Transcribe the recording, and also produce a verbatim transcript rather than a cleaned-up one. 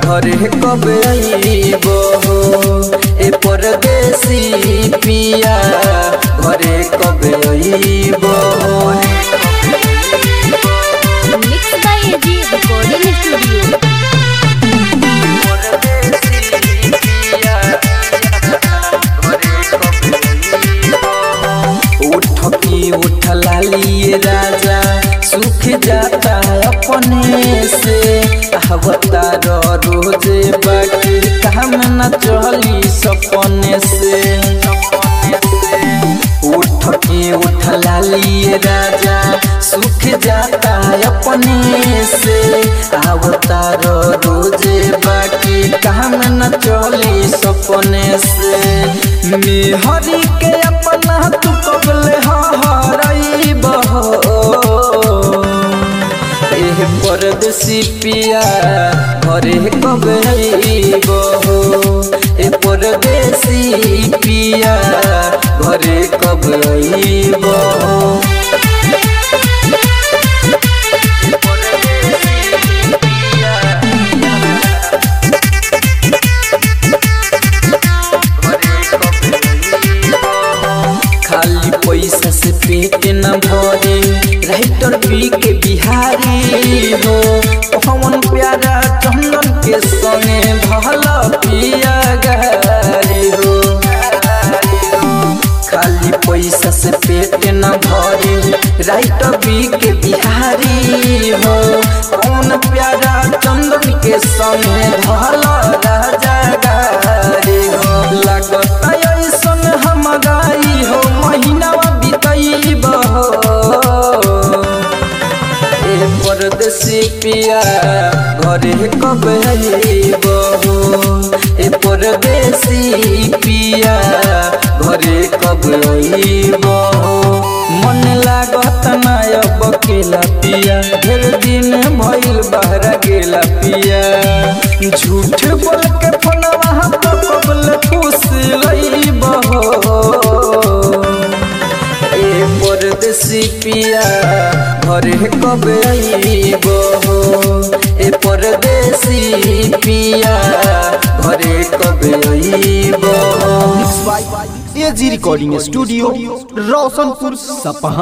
घरे कबे आइबो ए परदेसी पिया घरे कबे आइबो। Mix by AG recording studio. उठ लालिए राजा सुख जाता अपने से अवतार रोजे बाकी काम न चली सपने से। उठ के उठ लालिए राजा सुख जाता अपने से अवतार रोजे बाकी काम न चली सपने से। मेहरी के अपना तू कबले हराई बहो एह परदेसी पिया घरे कबे आइबो ए परदेसी पिया घरे कबे आइबो। खाली पैसा से पेट न भरे राइटर पी के बिहारी हो पवन प्यारा चंदन के संगे भला पिया गहरी हो। खाली पैसा से पेट न भरे राइटर पी के बिहारी हो पवन प्यारा चंदन के संगे भला राजा गहरी हो। लगता ऐसन हम गाई हो महीना बीतैबो ए परदेसी पिया घरे कबे आइबो ए परदेसी पिया घरे कबे आइबो। मन लागत ना अब केला पिया ढेर दिन भइल बहरा गेला पिया। झूठ बोल के फोनवा पर कबले खुश लइबो ए परदेसी पिया घरे कबे आइबो ए परदेसी पिया घरे कबे आइबो। एजी रिकॉर्डिंग स्टूडियो रोशनपुर सपहा।